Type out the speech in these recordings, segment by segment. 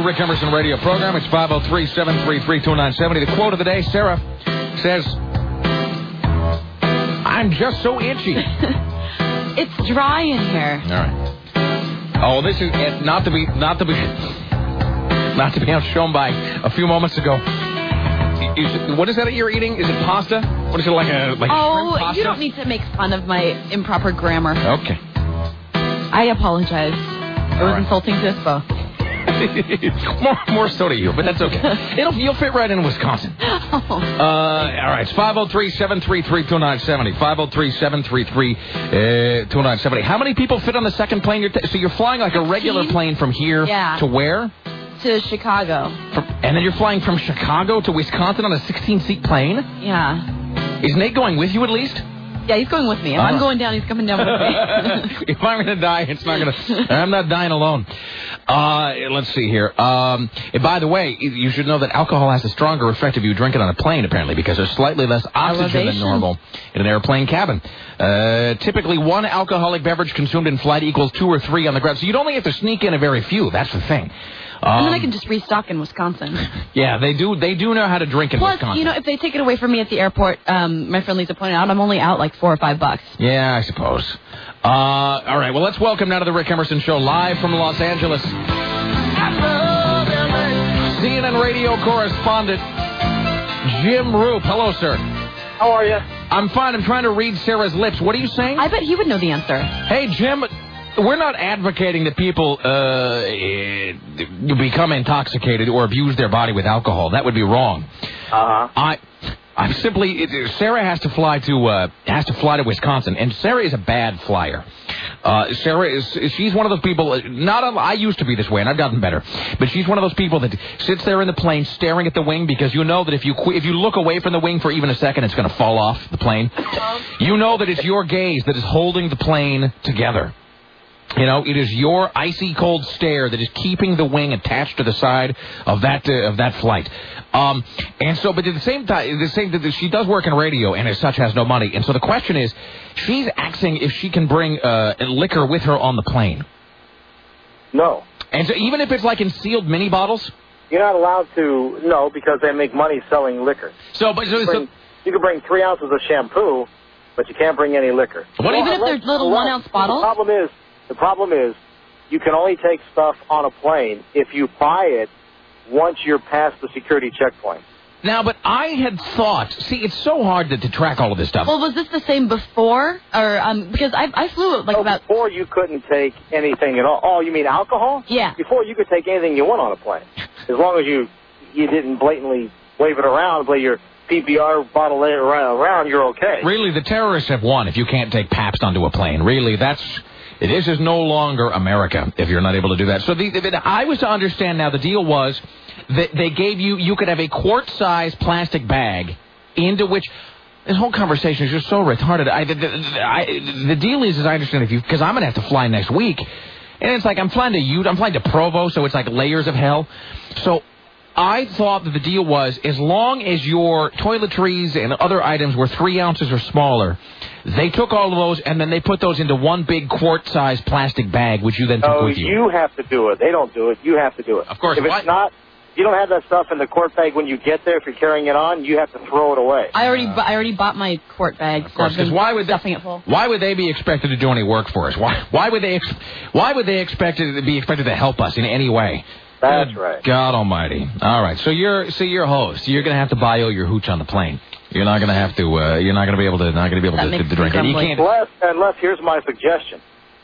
Rick Emerson radio program. It's 503-733-2970. The quote of the day, Sarah says, I'm just so itchy. It's dry in here. All right. Oh, this is not to be outshown by a few moments ago. What is that you're eating? Is it pasta? What is it, like shrimp pasta? You don't need to make fun of my improper grammar. Okay. I apologize. It was insulting to us both. more so to you, but that's okay. You'll fit right in Wisconsin. All right, it's 503-733-2970. 503-733-2970. How many people fit on the second plane? So you're flying like a regular plane from here to where? To Chicago. And then you're flying from Chicago to Wisconsin on a 16-seat plane? Yeah. Is Nate going with you at least? Yeah, he's going with me. If I'm going down, he's coming down with me. If I'm going to die, I'm not dying alone. Let's see here. And by the way, you should know that alcohol has a stronger effect if you drink it on a plane, apparently, because there's slightly less oxygen than normal in an airplane cabin. Typically, one alcoholic beverage consumed in flight equals 2 or 3 on the ground. So you'd only have to sneak in a very few. That's the thing. And then I can just restock in Wisconsin. Yeah, they do know how to drink in Wisconsin. Plus, if they take it away from me at the airport, my friend Lisa pointed out, I'm only out like $4 or $5. Yeah, I suppose. All right, well, let's welcome now to the Rick Emerson Show, live from Los Angeles, CNN radio correspondent Jim Roop. Hello, sir. How are you? I'm fine. I'm trying to read Sarah's lips. What are you saying? I bet he would know the answer. Hey, Jim, we're not advocating that people become intoxicated or abuse their body with alcohol. That would be wrong. I'm simply Sarah has to fly to Wisconsin, and Sarah is a bad flyer. She's one of those people. I used to be this way, and I've gotten better. But she's one of those people that sits there in the plane staring at the wing, because you know that if you look away from the wing for even a second, it's going to fall off the plane. You know that it's your gaze that is holding the plane together. It is your icy cold stare that is keeping the wing attached to the side of that flight. But at the same time, she does work in radio and as such has no money. And so the question is, she's asking if she can bring liquor with her on the plane. No. And so even if it's like in sealed mini bottles? You're not allowed to, no, because they make money selling liquor. You can bring 3 ounces of shampoo, but you can't bring any liquor. Even if they're little 1-ounce bottles? The problem is you can only take stuff on a plane if you buy it once you're past the security checkpoint. Now, but I had thought, it's so hard to track all of this stuff. Well, was this the same before? Or because I flew before you couldn't take anything at all. Oh, you mean alcohol? Yeah. Before you could take anything you want on a plane. As long as you didn't blatantly wave it around, play your PBR bottle around, you're okay. Really, the terrorists have won if you can't take Pabst onto a plane. Really, this is no longer America if you're not able to do that. So I was to understand now the deal was that they gave you could have a quart-sized plastic bag into which this whole conversation is just so retarded. The deal is, as I understand it, because I'm going to have to fly next week, and it's like I'm flying to Provo, so it's like layers of hell. So I thought that the deal was as long as your toiletries and other items were 3 ounces or smaller, they took all of those and then they put those into one big quart-sized plastic bag, which you then took with you. You have to do it. They don't do it. You have to do it. Of course. If it's not, you don't have that stuff in the quart bag when you get there. If you're carrying it on, you have to throw it away. I already bought my quart bag. Of course, because why would they be expected to do any work for us? Why would they be expected to help us in any way? That's right. God Almighty. All right. So you're a host. You're going to have to buy all your hooch on the plane. You're not going to have to. You're not going to be able to drink it. You can't. Unless here's my suggestion.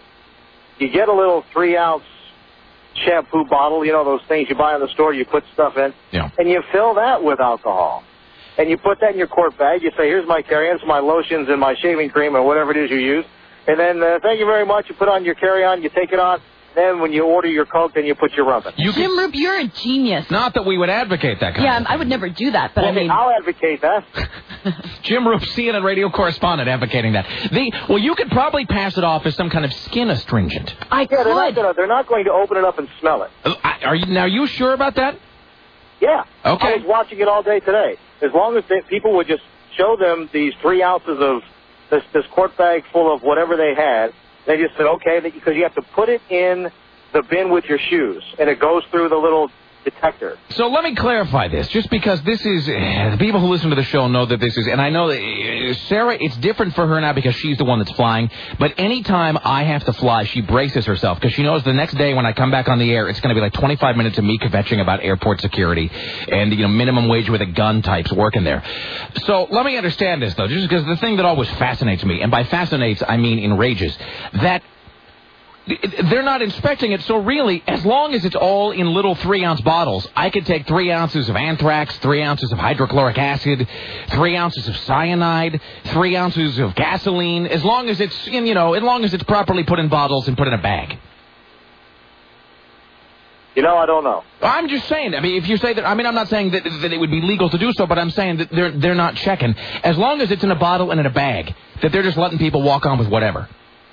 You get a little 3-ounce shampoo bottle. Those things you buy in the store. You put stuff in, and you fill that with alcohol, and you put that in your quart bag. You say, "Here's my carry-ons, my lotions, and my shaving cream, or whatever it is you use." And then, thank you very much. You put on your carry-on. You take it on. Then when you order your Coke, then you put your rum in. Jim Roop, you're a genius. Not that we would advocate that kind of thing. I would never do that, but I'll advocate that. Jim Roop, CNN radio correspondent, advocating that. You could probably pass it off as some kind of skin astringent. I could. They're not going to open it up and smell it. Are you sure about that? Yeah. Okay. I was watching it all day today. As long as people would just show them these 3 ounces of this quart bag full of whatever they had. They just said, okay, because you have to put it in the bin with your shoes, and it goes through the little detector. So let me clarify this, just because this is, the people who listen to the show know that this is, and I know that Sarah, it's different for her now because she's the one that's flying, but anytime I have to fly, she braces herself, because she knows the next day when I come back on the air, it's going to be like 25 minutes of me kvetching about airport security and, minimum wage with a gun types working there. So let me understand this, though, just because the thing that always fascinates me, and by fascinates, I mean enrages, that they're not inspecting it, so really, as long as it's all in little 3-ounce bottles, I could take 3 ounces of anthrax, 3 ounces of hydrochloric acid, 3 ounces of cyanide, 3 ounces of gasoline, as long as it's, as long as it's properly put in bottles and put in a bag. I don't know. I'm just saying, if you say that, I'm not saying that it would be legal to do so, but I'm saying that they're not checking. As long as it's in a bottle and in a bag, that they're just letting people walk on with whatever.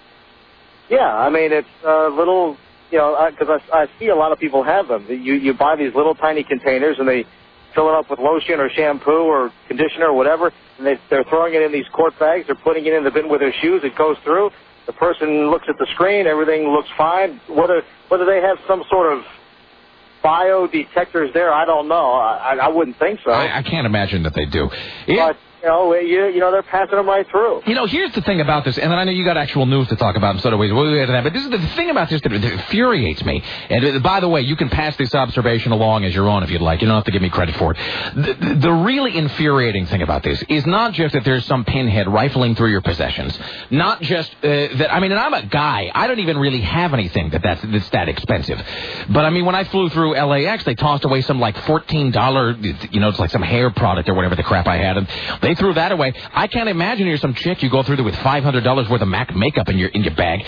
Yeah, it's little, because I see a lot of people have them. You buy these little tiny containers and they fill it up with lotion or shampoo or conditioner or whatever, and they're throwing it in these quart bags. They're putting it in the bin with their shoes. It goes through. The person looks at the screen. Everything looks fine. Whether they have some sort of bio detectors there, I don't know. I wouldn't think so. I can't imagine that they do. But they're passing them right through. Here's the thing about this, and I know you got actual news to talk about in sort of ways, but this is the thing about this that infuriates me. And by the way, you can pass this observation along as your own if you'd like. You don't have to give me credit for it. The really infuriating thing about this is not just that there's some pinhead rifling through your possessions, not just and I'm a guy. I don't even really have anything that's that expensive. But when I flew through LAX, they tossed away some like $14, it's like some hair product or whatever the crap I had, and they threw that away. I can't imagine you're some chick you go through there with $500 worth of MAC makeup in your bag.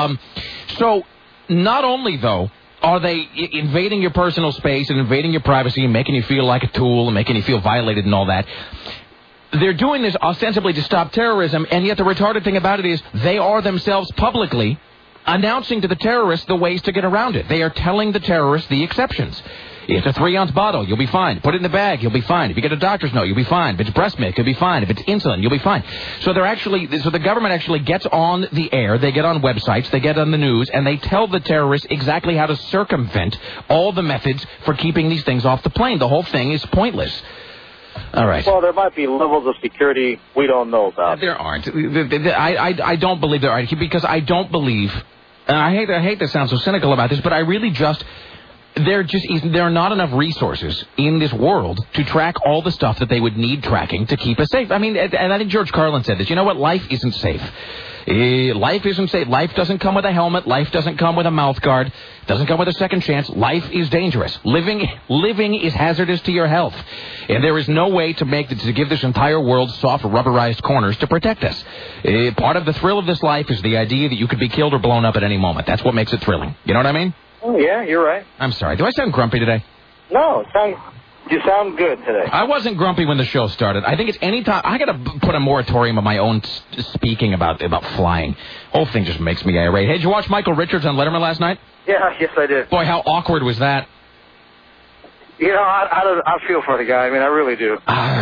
So not only, though, are they invading your personal space and invading your privacy and making you feel like a tool and making you feel violated and all that, they're doing this ostensibly to stop terrorism, and yet the retarded thing about it is they are themselves publicly announcing to the terrorists the ways to get around it. They are telling the terrorists the exceptions. If it's a 3-ounce bottle, you'll be fine. Put it in the bag, you'll be fine. If you get a doctor's note, you'll be fine. If it's breast milk, you'll be fine. If it's insulin, you'll be fine. So the government actually gets on the air, they get on websites, they get on the news, and they tell the terrorists exactly how to circumvent all the methods for keeping these things off the plane. The whole thing is pointless. All right. Well, there might be levels of security we don't know about. There aren't. I don't believe there are, because I don't believe, and I hate to sound so cynical about this, but I really just... There are not enough resources in this world to track all the stuff that they would need tracking to keep us safe. And I think George Carlin said this. You know what? Life isn't safe. Life isn't safe. Life doesn't come with a helmet. Life doesn't come with a mouth guard. Doesn't come with a second chance. Life is dangerous. Living is hazardous to your health. And there is no way to give this entire world soft, rubberized corners to protect us. Part of the thrill of this life is the idea that you could be killed or blown up at any moment. That's what makes it thrilling. You know what I mean? Oh, yeah, you're right. I'm sorry. Do I sound grumpy today? No, you sound good today. I wasn't grumpy when the show started. I think it's any time. I got to put a moratorium on my own speaking about flying. Whole thing just makes me irate. Hey, did you watch Michael Richards on Letterman last night? Yeah, yes, I did. Boy, how awkward was that? I feel for the guy. I really do.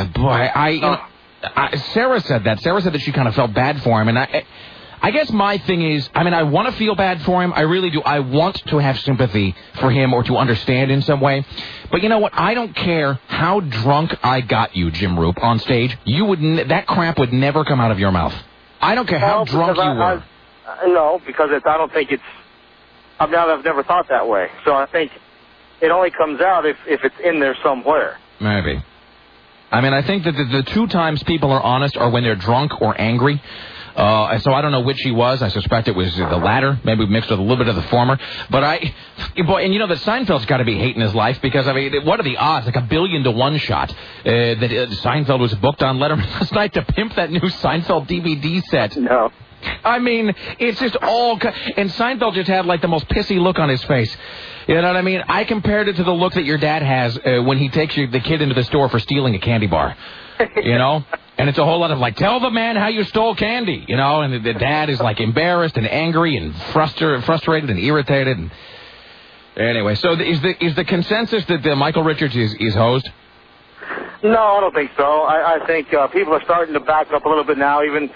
Sarah said that. Sarah said that she kind of felt bad for him, and I guess my thing is, I want to feel bad for him. I really do. I want to have sympathy for him or to understand in some way. But you know what? I don't care how drunk I got you, Jim Roop, on stage. That crap would never come out of your mouth. I don't care how drunk you were. No, because I don't think it's... I've never thought that way. So I think it only comes out if it's in there somewhere. Maybe. I think that the two times people are honest are when they're drunk or angry. So I don't know which he was. I suspect it was the latter, maybe mixed with a little bit of the former. But that Seinfeld's got to be hating his life because, what are the odds? Like 1,000,000,000 to 1 shot that Seinfeld was booked on Letterman last night to pimp that new Seinfeld DVD set. No. It's just all... And Seinfeld just had, the most pissy look on his face. You know what I mean? I compared it to the look that your dad has when he takes the kid into the store for stealing a candy bar. And it's a whole lot of tell the man how you stole candy, and the dad is embarrassed and angry and frustrated and irritated. And anyway, so is the consensus that Michael Richards is hosed? No, I don't think so. I think people are starting to back up a little bit now. Even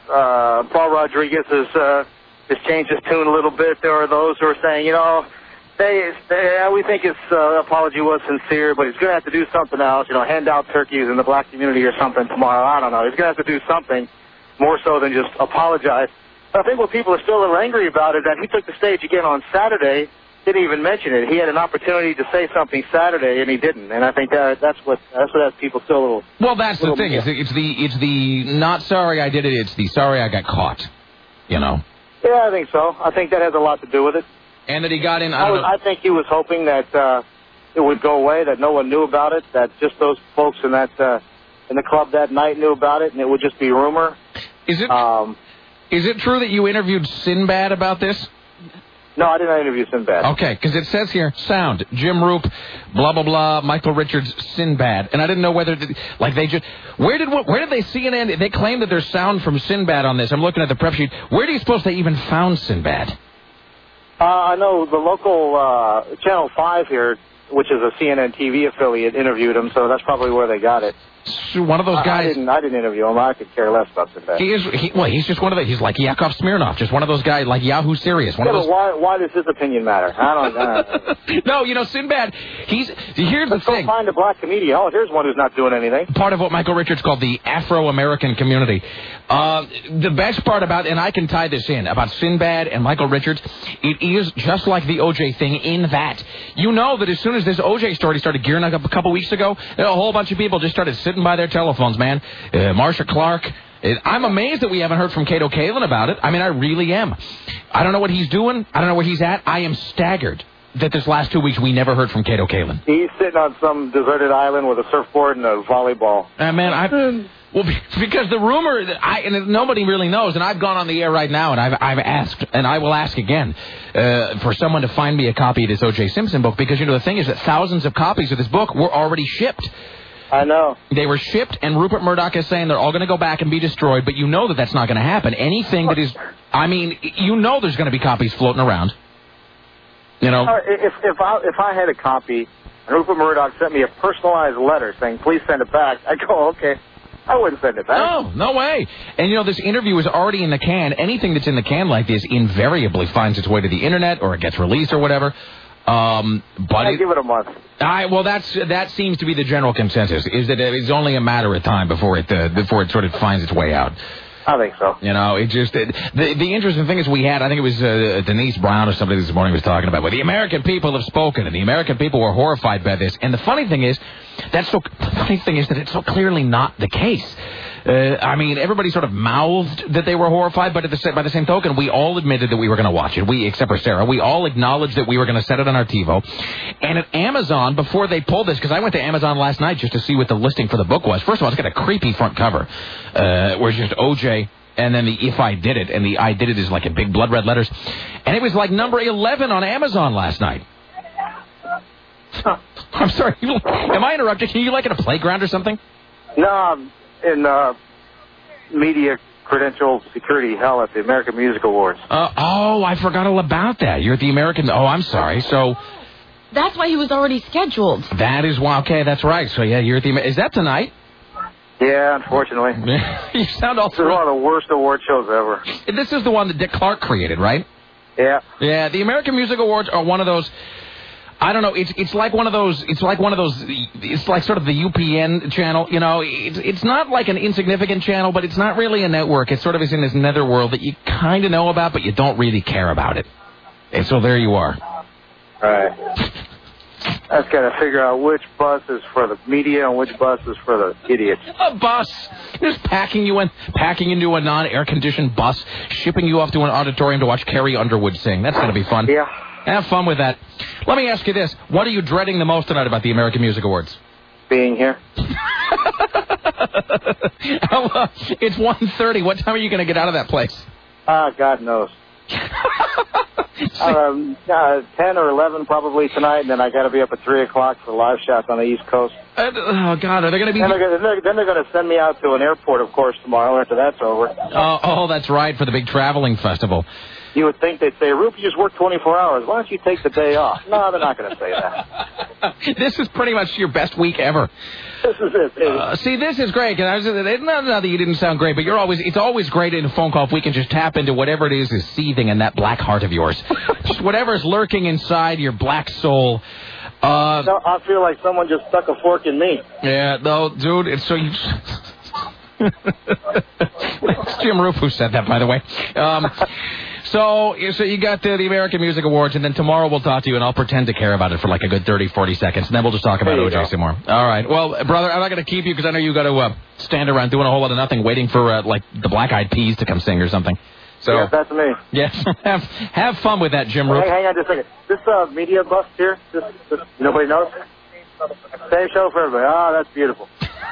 Paul Rodriguez has changed his tune a little bit. There are those who are saying, We think his apology was sincere, but he's going to have to do something else. Hand out turkeys in the black community or something tomorrow. I don't know. He's going to have to do something more so than just apologize. I think what people are still a little angry about is that he took the stage again on Saturday, didn't even mention it. He had an opportunity to say something Saturday, and he didn't. And I think that's what has people still a little... Well, that's the thing. It's the not sorry I did it, it's the sorry I got caught, Yeah, I think so. I think that has a lot to do with it. And that he got in... I think he was hoping that it would go away, that no one knew about it, that just those folks in the club that night knew about it, and it would just be rumor. Is it true that you interviewed Sinbad about this? No, I did not interview Sinbad. Okay, because it says here, sound, Jim Roop, blah, blah, blah, Michael Richards, Sinbad. And I didn't know whether, where did they CNN, they claim that there's sound from Sinbad on this. I'm looking at the prep sheet. Where do you suppose they even found Sinbad? I know the local Channel 5 here, which is a CNN TV affiliate, interviewed him, so that's probably where they got it. So one of those guys... I didn't interview him. I could care less about Sinbad. He's just one of the... He's like Yakov Smirnoff, just one of those guys, like Yahoo Serious. But why does his opinion matter? I don't... No, Sinbad, here's the thing. Go find a black comedian. Oh, here's one who's not doing anything. Part of what Michael Richards called the Afro-American community. The best part about, and I can tie this in, about Sinbad and Michael Richards, it is just like the O.J. thing in that. You know that as soon as this O.J. story started gearing up a couple weeks ago, a whole bunch of people just started sitting by their telephones, man. Marsha Clark. I'm amazed that we haven't heard from Kato Kalin about it. I mean, I really am. I don't know what he's doing. I don't know where he's at. I am staggered that this last 2 weeks we never heard from Kato Kalin. He's sitting on some deserted island with a surfboard and a volleyball. Because the rumor, and nobody really knows, and I've gone on the air right now, and I've asked, and I will ask again, for someone to find me a copy of this O.J. Simpson book, because, the thing is that thousands of copies of this book were already shipped. I know. They were shipped, and Rupert Murdoch is saying they're all going to go back and be destroyed, but that that's not going to happen. Anything that is, there's going to be copies floating around. If I had a copy, and Rupert Murdoch sent me a personalized letter saying, please send it back, I'd go, okay. I wouldn't send it back. No way. And, this interview is already in the can. Anything that's in the can like this invariably finds its way to the Internet or it gets released or whatever. But I give it a month. That seems to be the general consensus, is that it's only a matter of time before it sort of finds its way out. I think so. The interesting thing is I think it was Denise Brown or somebody this morning was talking about, well, the American people have spoken, and the American people were horrified by this. And the funny thing is that it's so clearly not the case. Everybody sort of mouthed that they were horrified, but by the same token, we all admitted that we were going to watch it. Except for Sarah, we all acknowledged that we were going to set it on our TiVo. And at Amazon, before they pulled this, because I went to Amazon last night just to see what the listing for the book was. First of all, it's got a creepy front cover, where it's just O.J., and then the If I Did It, and the I Did It is like in big blood red letters. And it was like number 11 on Amazon last night. I'm sorry, am I interrupting? Are you like at a playground or something? No, I'm in media credential security hell at the American Music Awards. I forgot all about that. You're at the American... Oh, I'm sorry. So... That's why he was already scheduled. That is why... Okay, that's right. So, yeah, you're at the... Is that tonight? Yeah, unfortunately. You sound all... This is one of the worst award shows ever. This is the one that Dick Clark created, right? Yeah. Yeah, the American Music Awards are one of those... I don't know. It's like one of those. It's like sort of the UPN channel. It's not like an insignificant channel, but it's not really a network. It sort of is in this netherworld that you kind of know about, but you don't really care about it. And so there you are. Right. I've got to figure out which bus is for the media and which bus is for the idiots. A bus. Just packing into a non-air conditioned bus, shipping you off to an auditorium to watch Carrie Underwood sing. That's going to be fun. Yeah. Have fun with that. Let me ask you this. What are you dreading the most tonight about the American Music Awards? Being here. It's 1:30. What time are you going to get out of that place? God knows. 10 or 11 probably tonight, and then I got to be up at 3 o'clock for live shots on the East Coast. Oh, God. Are they going to be... Then they're going to send me out to an airport, of course, tomorrow after that's over. Oh, that's right, for the big traveling festival. You would think they'd say, Rube, you just worked 24 hours. Why don't you take the day off? No, they're not going to say that. This is pretty much your best week ever. This is it. See, this is great. Not that you didn't sound great, but it's always great in a phone call if we can just tap into whatever it is seething in that black heart of yours. Just whatever's lurking inside your black soul. I feel like someone just stuck a fork in me. Yeah, no, dude, it's so you... It's Jim Roof who said that, by the way. So you got the American Music Awards, and then tomorrow we'll talk to you, and I'll pretend to care about it for like a good 30, 40 seconds, and then we'll just talk about O.J. some more. All right. Well, brother, I'm not going to keep you because I know you got to stand around doing a whole lot of nothing, waiting for like the Black Eyed Peas to come sing or something. So yeah, that's me. Yes, have fun with that, Jim Roof. Hang on just a second. This media bust here, this nobody knows? Same show for everybody. Oh, that's beautiful.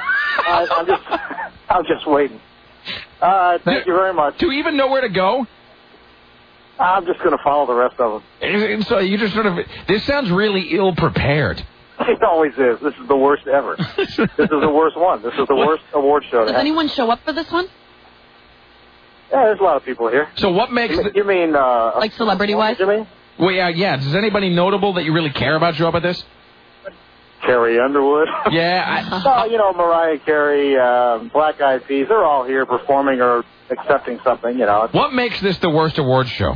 I'm just waiting. Thank you very much. Do you even know where to go? I'm just going to follow the rest of them. So you just sort of... This sounds really ill-prepared. It always is. This is the worst ever. This is the worst one. This is the worst award show. Does anyone show up for this one? Yeah, there's a lot of people here. So what makes... You mean... like celebrity-wise? You mean? Well, yeah. Does anybody notable that you really care about show up at this? Carrie Underwood. Yeah. Mariah Carey, Black Eyed Peas, they're all here performing or accepting something, What makes this the worst awards show?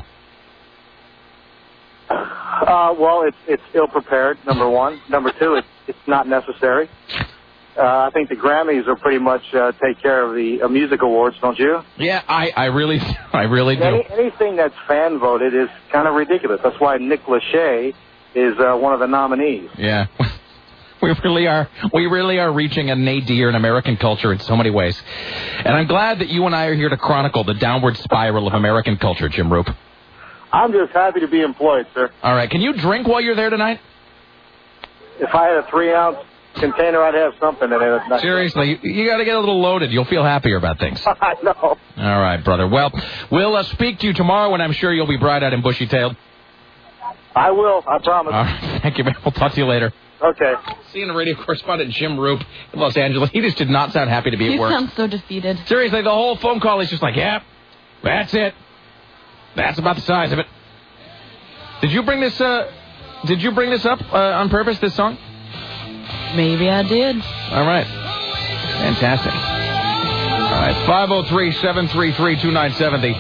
Well, it's ill-prepared, number one. Number two, it's not necessary. I think the Grammys are pretty much take care of the music awards, don't you? Yeah, I really do. Anything that's fan-voted is kind of ridiculous. That's why Nick Lachey is one of the nominees. Yeah. We really are reaching a nadir in American culture in so many ways. And I'm glad that you and I are here to chronicle the downward spiral of American culture, Jim Roop. I'm just happy to be employed, sir. All right. Can you drink while you're there tonight? If I had a 3-ounce container, I'd have something in it. Seriously, you got to get a little loaded. You'll feel happier about things. I know. All right, brother. Well, we'll speak to you tomorrow, and I'm sure you'll be bright-eyed and bushy-tailed. I will. I promise. All right. Thank you, man. We'll talk to you later. Okay. CNN radio correspondent Jim Roop in Los Angeles. He just did not sound happy to be at work. He sounds so defeated. Seriously, the whole phone call is just like, yeah, that's it. That's about the size of it. Did you bring this up on purpose, this song? Maybe I did. All right. Fantastic. All right. 503-733-2970.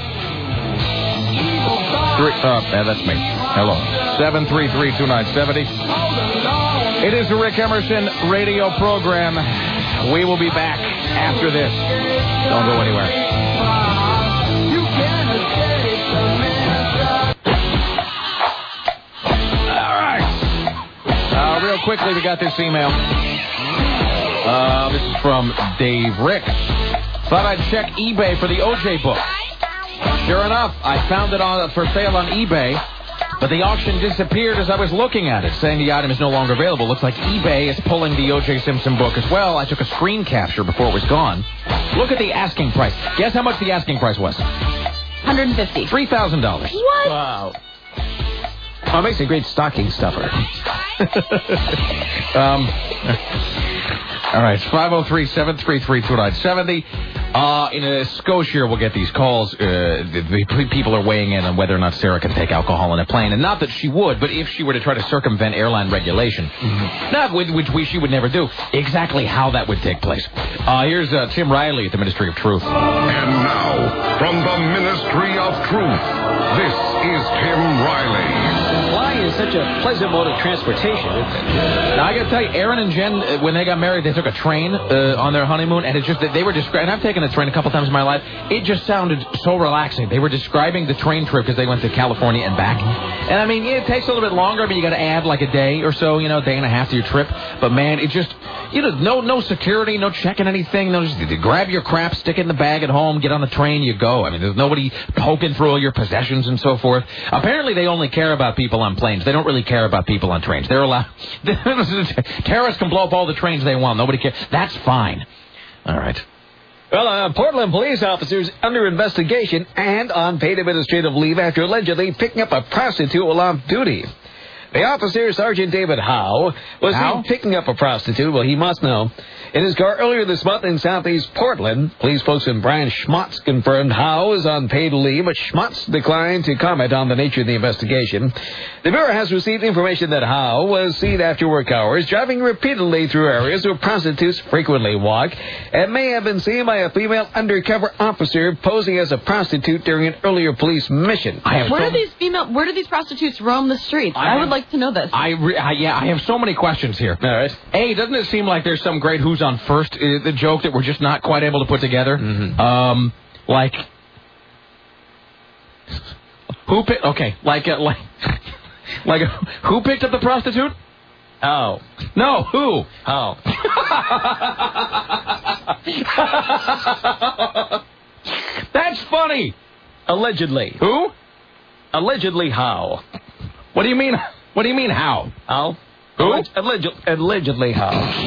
That's me. Hello. 733-2970. It is the Rick Emerson radio program. We will be back after this. Don't go anywhere. All right. Real quickly, we got this email. This is from Dave Rick. Thought I'd check eBay for the O.J. book. Sure enough, I found it for sale on eBay, but the auction disappeared as I was looking at it, saying the item is no longer available. Looks like eBay is pulling the O.J. Simpson book as well. I took a screen capture before it was gone. Look at the asking price. Guess how much the asking price was? $150. $3,000. What? Wow. Oh, it makes a great stocking stuffer. All right, 503-733-2970. In Scotia, we'll get these calls. The people are weighing in on whether or not Sarah can take alcohol on a plane. And not that she would, but if she were to try to circumvent airline regulation, which she would never do, exactly how that would take place. Here's Tim Riley at the Ministry of Truth. And now, from the Ministry of Truth, this is Tim Riley. Flying is such a pleasant mode of transportation. Now, I got to tell you, Aaron and Jen, when they got married, they took a train on their honeymoon, and it's just that they were describing, and I've taken a train a couple times in my life, it just sounded so relaxing. They were describing the train trip because they went to California and back. And, I mean, it takes a little bit longer, but you got to add like a day or so, a day and a half to your trip. But, man, it just, no security, no checking anything. No, just grab your crap, stick it in the bag at home, get on the train, you go. I mean, there's nobody poking through all your possessions and so forth. Apparently, they only care about people on planes. They don't really care about people on trains. They're allowed. Terrorists can blow up all the trains they want. Nobody cares. That's fine. All right. Well, Portland police officers under investigation and on paid administrative leave after allegedly picking up a prostitute while off duty. The officer, Sergeant David Howe, was seen picking up a prostitute. Well, he must know. In his car earlier this month in southeast Portland, police spokesman Brian Schmutz confirmed Howe is on paid leave, but Schmutz declined to comment on the nature of the investigation. The Bureau has received information that Howe was seen after work hours driving repeatedly through areas where prostitutes frequently walk and may have been seen by a female undercover officer posing as a prostitute during an earlier police mission. Where do these prostitutes roam the streets? I would like to know this. I have so many questions here. All right. A, doesn't it seem like there's some great who's on first, the joke that we're just not quite able to put together? Mm-hmm. Who picked who picked up the prostitute? Oh. No, who? Oh. That's funny. Allegedly. Who? Allegedly how? What do you mean? What do you mean how? How? Who? Allegedly how?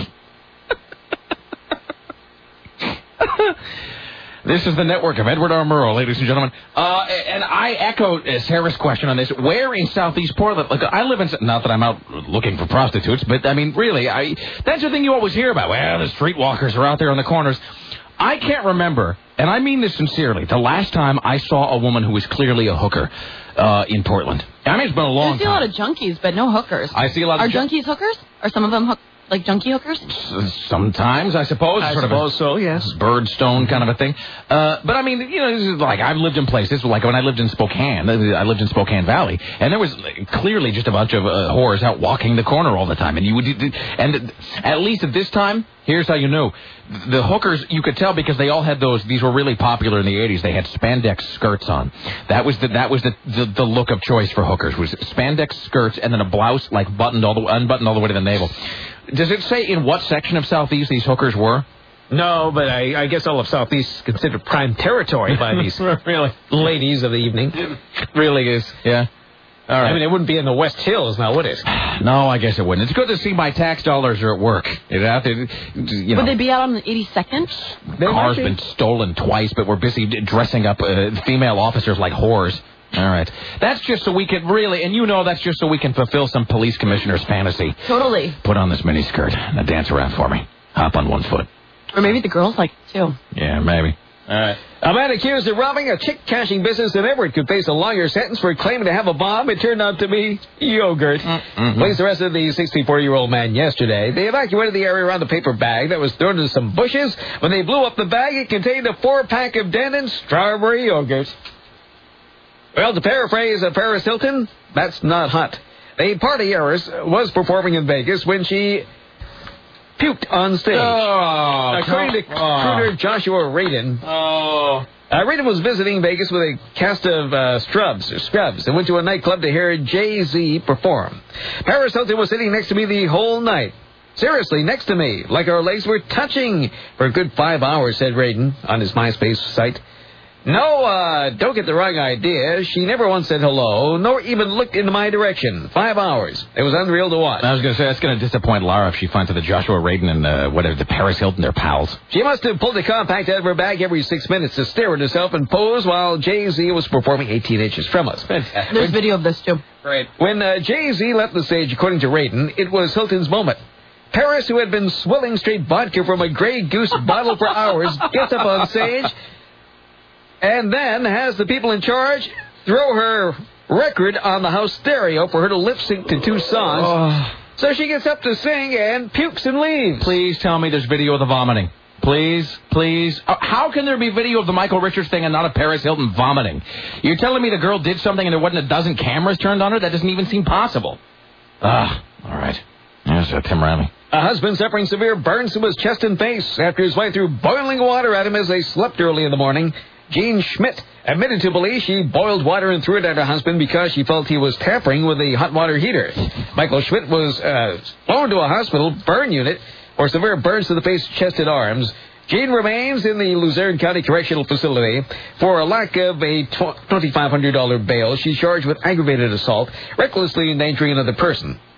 This is the network of Edward R. Murrow, ladies and gentlemen. And I echo Sarah's question on this. Where in southeast Portland? Like, I live in... Not that I'm out looking for prostitutes, but, I mean, really, that's the thing you always hear about. Well, the streetwalkers are out there on the corners. I can't remember, and I mean this sincerely, the last time I saw a woman who was clearly a hooker in Portland. I mean, it's been a long time. I see a lot of junkies, but no hookers. I see a lot of... Are junkies hookers? Are some of them like junkie hookers? Sometimes, I suppose. I suppose so, yes. Birdstone kind of a thing. But, I mean, you know, this is like, I've lived in places, like when I lived in Spokane. I lived in Spokane Valley, and there was clearly just a bunch of whores out walking the corner all the time. And at least at this time, here's how you knew. The hookers, you could tell because they all had these were really popular in the 80s. They had spandex skirts on. That was the look of choice for hookers, was spandex skirts and then a blouse like unbuttoned all the way to the navel. Does it say in what section of Southeast these hookers were? No, but I guess all of Southeast is considered prime territory by these really ladies of the evening. It really is, yeah. All right. I mean, it wouldn't be in the West Hills now, would it? No, I guess it wouldn't. It's good to see my tax dollars are at work. Would they be out on the 82nd? Cars been stolen twice, but we're busy dressing up female officers like whores. All right. That's just so we can really, and that's just so we can fulfill some police commissioner's fantasy. Totally. Put on this miniskirt and dance around for me. Hop on one foot. Or maybe the girls like it too. Yeah, maybe. All right. A man accused of robbing a chick-cashing business in Everett could face a longer sentence for claiming to have a bomb. It turned out to be yogurt. Mm-hmm. Police arrested the 64-year-old man yesterday. They evacuated the area around the paper bag that was thrown into some bushes. When they blew up the bag, it contained a 4-pack of Dannon strawberry yogurt. Well, to paraphrase Paris Hilton, that's not hot. The party heiress was performing in Vegas when she puked on stage. According to crooner Joshua Radin. Radin was visiting Vegas with a cast of scrubs and went to a nightclub to hear Jay-Z perform. Paris Hilton was sitting next to me the whole night. Seriously, next to me, like our legs were touching for a good 5 hours, said Radin on his MySpace site. No, don't get the wrong idea. She never once said hello, nor even looked in my direction. 5 hours. It was unreal to watch. I was going to say, that's going to disappoint Lara if she finds that the Joshua Radin and the Paris Hilton, they're pals. She must have pulled a compact out of her bag every 6 minutes to stare at herself and pose while Jay-Z was performing 18 inches from us. There's video of this, too. Right. When Jay-Z left the stage, according to Radin, it was Hilton's moment. Paris, who had been swilling straight vodka from a Grey Goose bottle for hours, gets up on stage and then has the people in charge throw her record on the house stereo for her to lip sync to 2 songs. So she gets up to sing and pukes and leaves. Please tell me there's video of the vomiting. Please. How can there be video of the Michael Richards thing and not of Paris Hilton vomiting? You're telling me the girl did something and there wasn't a dozen cameras turned on her? That doesn't even seem possible. All right. There's Tim Riley. A husband suffering severe burns to his chest and face after his wife threw boiling water at him as they slept early in the morning. Jean Schmidt admitted to police she boiled water and threw it at her husband because she felt he was tampering with the hot water heater. Michael Schmidt was flown to a hospital burn unit for severe burns to the face, chest, and arms. Jean remains in the Luzerne County Correctional Facility for a lack of a $2,500 bail. She's charged with aggravated assault, recklessly endangering another person.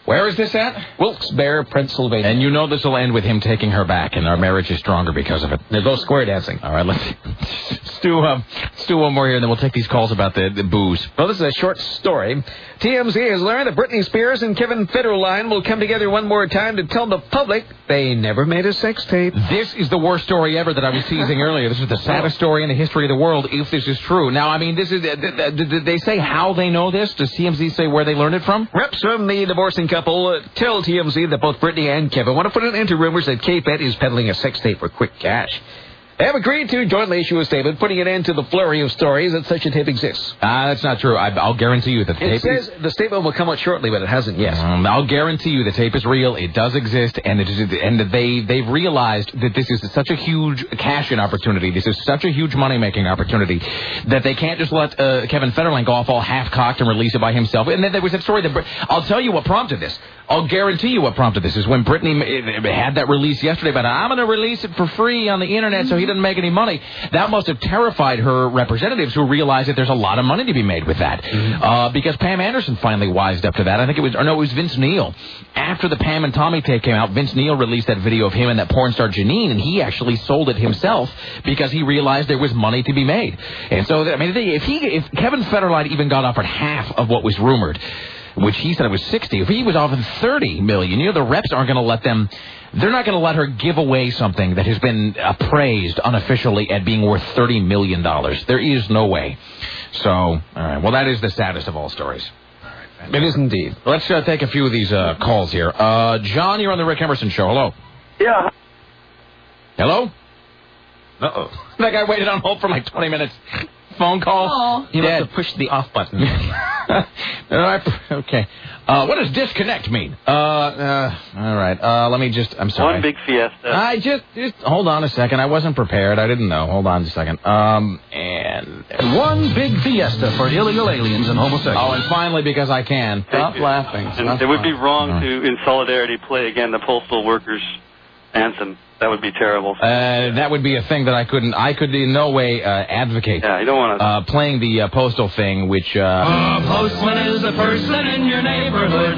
Where is this at? Wilkes-Barre, Pennsylvania. And you know this will end with him taking her back, and our marriage is stronger because of it. They'll go square dancing. All right, let's do one more here, and then we'll take these calls about the booze. Well, this is a short story. TMZ has learned that Britney Spears and Kevin Federline will come together one more time to tell the public they never made a sex tape. This is the worst story ever that I was teasing earlier. This is the saddest story in the history of the world, if this is true. Now, I mean, this is. Did they say how they know this? Does TMZ say where they learned it from? Reps from the divorcing couple tell TMZ that both Britney and Kevin want to put an end to rumors that K-Fed is peddling a sex tape for quick cash. They have agreed to jointly issue a statement putting an end to the flurry of stories that such a tape exists. That's not true. I'll guarantee you that the tape It says the statement will come out shortly, but it hasn't yet. I'll guarantee you the tape is real. It does exist, and they've realized that this is such a huge cash-in opportunity. This is such a huge money-making opportunity that they can't just let Kevin Federline go off all half-cocked and release it by himself. And then there was that story that I'll tell you what prompted this. I'll guarantee you what prompted this is when Britney had that release yesterday about, I'm going to release it for free on the Internet so he doesn't make any money. That must have terrified her representatives who realized that there's a lot of money to be made with that. Because Pam Anderson finally wised up to that. I think it was Vince Neil. After the Pam and Tommy tape came out, Vince Neil released that video of him and that porn star Janine, and he actually sold it himself because he realized there was money to be made. And so, I mean, if Kevin Federline even got offered half of what was rumored, which he said it was 60. If he was offered $30 million, the reps aren't going to let them. They're not going to let her give away something that has been appraised unofficially at being worth $30 million. There is no way. So, all right. Well, that is the saddest of all stories. All right, it is indeed. Let's take a few of these calls here. John, you're on the Rick Emerson Show. Hello. Yeah. Hello? Uh-oh. That guy waited on hold for like 20 minutes. Phone call. You must have pushed the off button. Okay. What does disconnect mean? All right. Let me just. I'm sorry. One big fiesta. I just hold on a second. I wasn't prepared. I didn't know. Hold on a second. And one big fiesta for illegal aliens and homosexuals. Oh, and finally, because I can. Stop laughing. And it would be wrong to, in solidarity, play again the postal workers' anthem. That would be terrible. That would be a thing that I could in no way advocate. Yeah, you don't want to. Playing the postal thing, which... postman is a person in your neighborhood.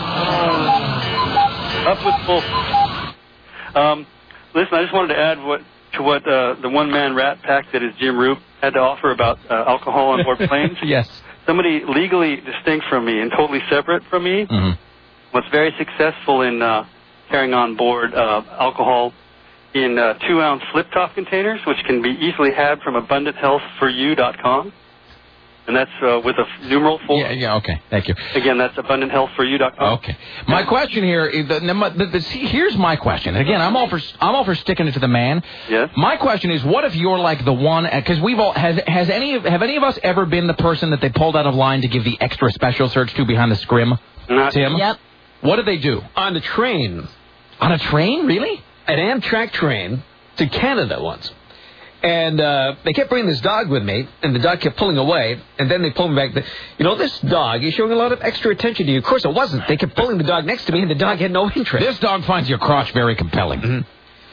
Up with postal. Listen, I just wanted to add to what the one-man rat pack that is Jim Roop had to offer about alcohol on board planes. Yes. Somebody legally distinct from me and totally separate from me was very successful in carrying on board alcohol in 2-ounce flip-top containers, which can be easily had from AbundantHealthForYou.com. And that's with a numeral 4. Yeah, okay. Thank you. Again, that's AbundantHealthForYou.com. Okay. My question here is, here's my question. Again, I'm all for sticking it to the man. Yes. My question is, what if you're like the one, because we've all, have any of us ever been the person that they pulled out of line to give the extra special search to behind the scrim? Not Tim? Yep. What did they do? On the train. On a train? Really? An Amtrak train to Canada once. And they kept bringing this dog with me, and the dog kept pulling away, and then they pulled me back. This dog is showing a lot of extra attention to you. Of course, it wasn't. They kept pulling the dog next to me, and the dog had no interest. This dog finds your crotch very compelling.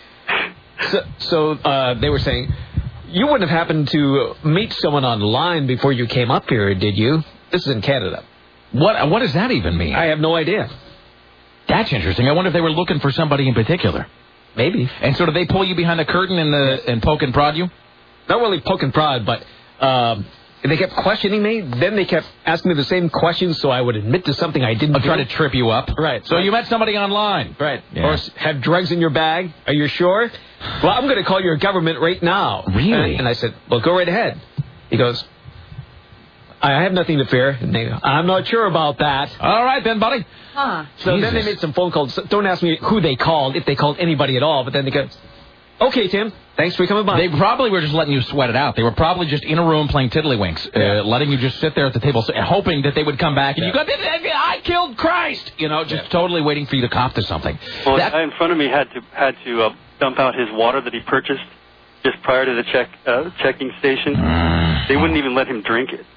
So they were saying, you wouldn't have happened to meet someone online before you came up here, did you? This is in Canada. What does that even mean? I have no idea. That's interesting. I wonder if they were looking for somebody in particular. Maybe. And so did they pull you behind the curtain and poke and prod you? Not really poke and prod, but they kept questioning me. Then they kept asking me the same questions so I would admit to something I didn't do. Try to trip you up. Right. So you met somebody online. Right. Yeah. Or have drugs in your bag. Are you sure? Well, I'm going to call your government right now. Really? And I said, well, go right ahead. He goes, I have nothing to fear. And they go, I'm not sure about that. All right then, buddy. Huh. So then they made some phone calls. Don't ask me who they called, if they called anybody at all. But then they go, okay, Tim, thanks for coming by. They probably were just letting you sweat it out. They were probably just in a room playing tiddlywinks, letting you just sit there at the table, hoping that they would come back. And you go, I killed Christ! Just totally waiting for you to cop to something. Well, the guy in front of me had to dump out his water that he purchased just prior to the checking station. They wouldn't even let him drink it.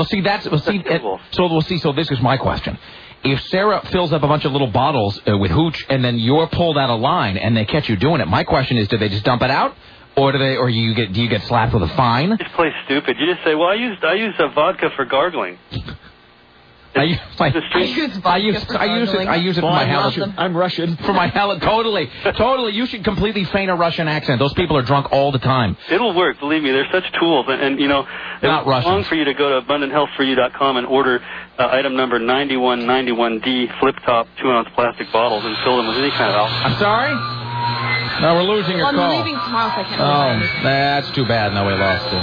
So this is my question. If Sarah fills up a bunch of little bottles with hooch and then you're pulled out of line and they catch you doing it, my question is, do they just dump it out? Or do you get slapped with a fine? Just play stupid. You just say, well, I used vodka for gargling. I use it for my halitosis. I'm Russian. For my halitosis. Totally. You should completely feign a Russian accent. Those people are drunk all the time. It'll work. Believe me. There's such tools. And you know, it's long for you to go to abundanthealthforyou.com and order item number 9191D flip top 2-ounce plastic bottles and fill them with any kind of alcohol. I'm sorry? No, we're losing your call. I'm leaving tomorrow, so I can't. That's too bad. No, we lost it.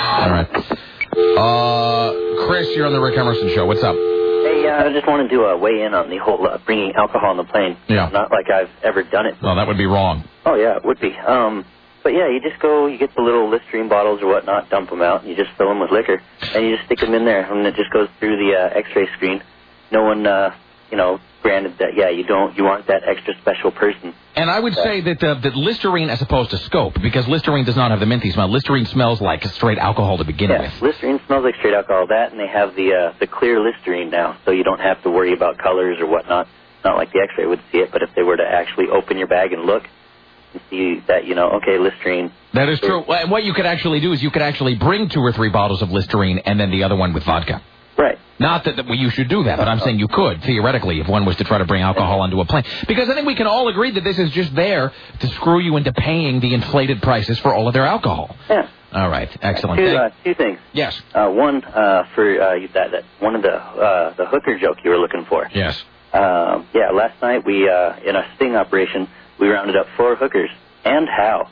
All right. Chris, you're on the Rick Emerson Show. What's up? Hey, I just wanted to weigh in on the whole bringing alcohol on the plane. Yeah. Not like I've ever done it. Well, that would be wrong. Oh, yeah, it would be. But, yeah, you just go, you get the little Listerine bottles or whatnot, dump them out, and you just fill them with liquor, and you just stick them in there, and it just goes through the X-ray screen. No one, granted that, you aren't that extra special person. And I would say that Listerine as opposed to Scope, because Listerine does not have the minty smell. Listerine smells like straight alcohol to begin with. Listerine smells like straight alcohol. That, and they have the clear Listerine now, so you don't have to worry about colors or whatnot. Not like the X-ray would see it, but if they were to actually open your bag and look, and see that, Listerine. That is true. And what you could actually do is you could actually bring 2 or 3 bottles of Listerine and then the other one with vodka. Right. Not that you should do that, but I'm saying you could, theoretically, if one was to try to bring alcohol onto a plane. Because I think we can all agree that this is just there to screw you into paying the inflated prices for all of their alcohol. Yeah. All right. Excellent. Two things. Yes. One, for that one of the hooker joke you were looking for. Yes. Last night we, in a sting operation, we rounded up 4 hookers. And how?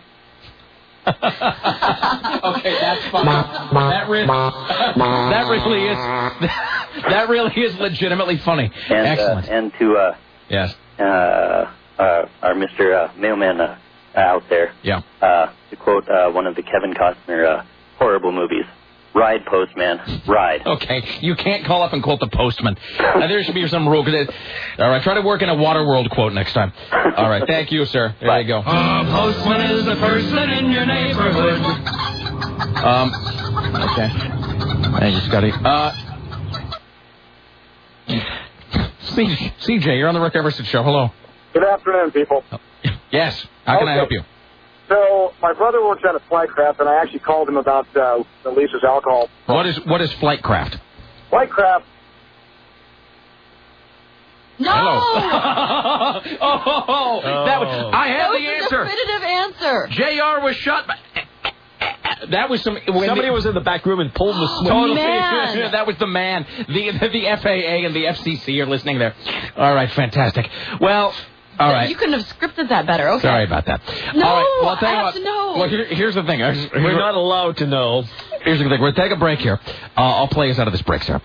Okay, that's fine. That really is legitimately funny. And, excellent. And to yes, our Mr. Mailman out there. Yeah. To quote one of the Kevin Costner horrible movies. Ride, postman. Ride. Okay, you can't call up and quote the postman. There should be some rule. All right, try to work in a Waterworld quote next time. All right, thank you, sir. There you go. A postman is a person in your neighborhood. Okay. Thank you, Scotty. CJ, you're on the Rick Emerson Show. Hello. Good afternoon, people. Yes. How can I help you? So my brother works at a Flightcraft, and I actually called him about the Lisa's alcohol. What is Flightcraft? Flightcraft. No. I have the answer. Definitive answer. JR was shot by... That was somebody was in the back room and pulled the switch. Totally. That was the man. The FAA and the FCC are listening there. All right, fantastic. Well... All right. You couldn't have scripted that better. Okay. Sorry about that. No, all right. Well, I have to know. Well, here's the thing. We're not allowed to know. Here's the thing. We'll take a break here. I'll play us out of this break, sir.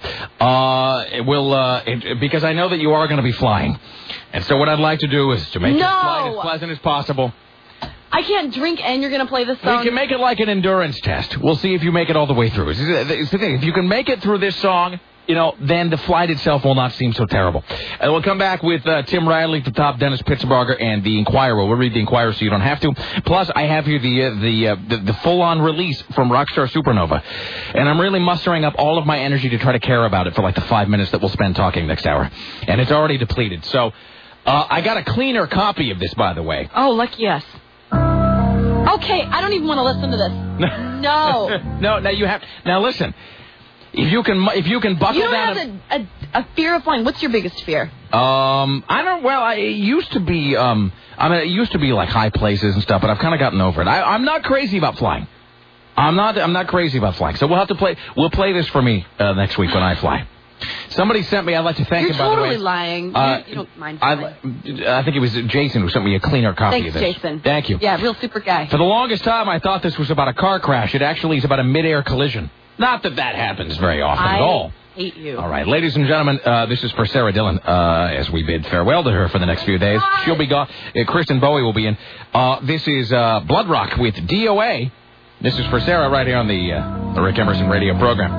Because I know that you are going to be flying. And so what I'd like to do is to make this flight as pleasant as possible. I can't drink and you're going to play this song? We can make it like an endurance test. We'll see if you make it all the way through. It's the thing. If you can make it through this song... then the flight itself will not seem so terrible. And we'll come back with Tim Riley, the top, Dennis Pittsburgher, and the Inquirer. We'll read the Inquirer so you don't have to. Plus, I have here the full-on release from Rockstar Supernova. And I'm really mustering up all of my energy to try to care about it for like the 5 minutes that we'll spend talking next hour. And it's already depleted. So, I got a cleaner copy of this, by the way. Oh, lucky us. Okay, I don't even want to listen to this. No. No, you have... Now, listen... If you can buckle down... You don't have a fear of flying. What's your biggest fear? It used to be, it used to be like high places and stuff, but I've kind of gotten over it. I'm not crazy about flying. I'm not crazy about flying. So we'll play this for me next week when I fly. Somebody sent me, I'd like to thank him, by the way. You're totally lying. You don't mind flying. I think it was Jason who sent me a cleaner copy of this. Thanks, Jason. Thank you. Yeah, real super guy. For the longest time, I thought this was about a car crash. It actually is about a mid-air collision. Not that happens very often at all. I hate you. All right, ladies and gentlemen, this is for Sarah Dillon, as we bid farewell to her for the next few days. Hi. She'll be gone. Kristen Bowie will be in. This is Blood Rock with DOA. This is for Sarah right here on the Rick Emerson radio program.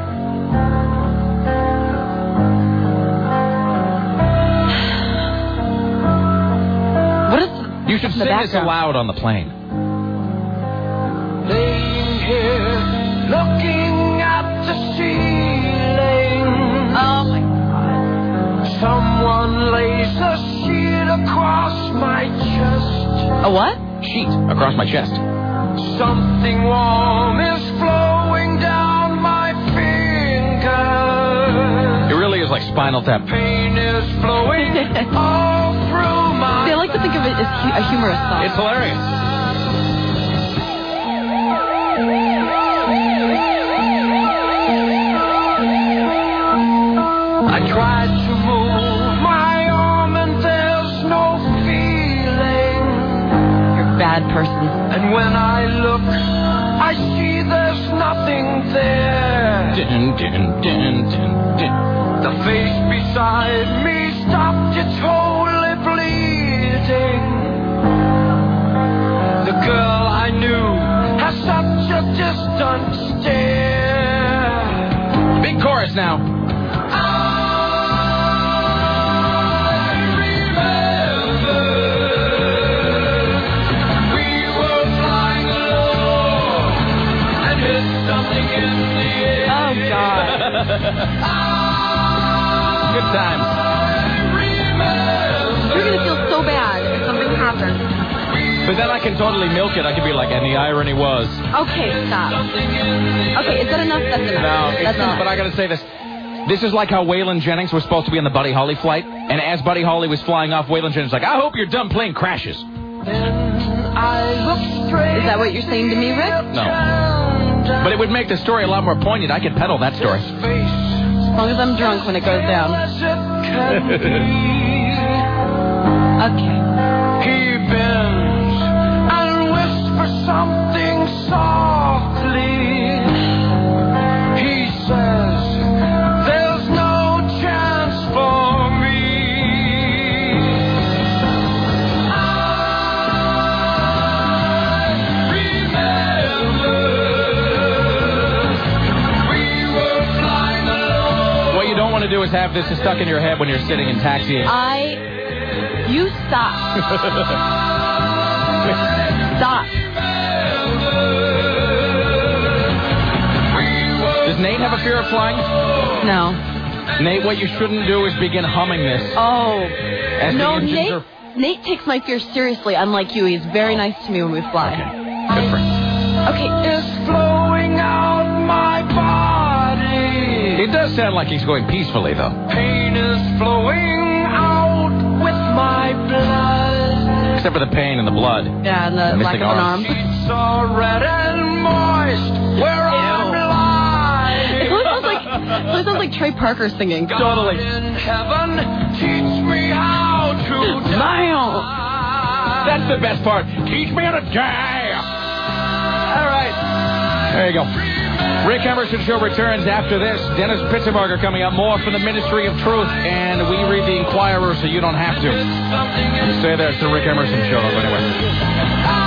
What is You should sing this aloud on the plane. Laying here, looking at the ceiling. Oh my God. Someone lays a sheet across my chest. A what? Sheet across my chest. Something warm is flowing down my fingers. It really is like Spinal Tap. Pain is flowing all through my... They like to think of it as a humorous song. It's hilarious. I tried to move my arm and there's no feeling. You're a bad person. And when I look, I see there's nothing there. Dun, dun, dun, dun, dun. The face beside me stopped its wholly bleeding. The girl I knew has such a distant stare. Big chorus now. Good times. You're going to feel so bad if something happens. But then I can totally milk it. I can be like, and the irony was. Okay, stop. Okay, is that enough? That's enough. No, that's enough. But I got to say this. This is like how Waylon Jennings was supposed to be on the Buddy Holly flight. And as Buddy Holly was flying off, Waylon Jennings was like, I hope your dumb plane crashes. Is that what you're saying to me, Rick? No. But it would make the story a lot more poignant. I could peddle that story. As long as I'm drunk when it goes down. Okay. He bends and whispers something softly. He says, there's no chance for me. I remember we were flying alone. What you don't want to do is have this stuck in your head when you're sitting in taxiing. You stop. Stop. Does Nate have a fear of flying? No. Nate, what you shouldn't do is begin humming this. Oh. As No, the engines Nate takes my fear seriously, unlike you. He's very nice to me when we fly. Okay. Good for him. Okay. It's flowing out my body. It does sound like he's going peacefully, though. Pain is flowing out with my blood. Except for the pain and the blood. Yeah, and the lack missing of an arm. Sheets are red and moist where I'm lying. It always sounds like Trey Parker singing. Totally. In heaven, teach me how to Smile. That's the best part. Teach me how to die. All right. There you go. Rick Emerson Show returns after this. Dennis Pitzenbarger coming up. More from the Ministry of Truth. And we read the Inquirer so you don't have to. Stay there. It's the Rick Emerson Show. Anyway.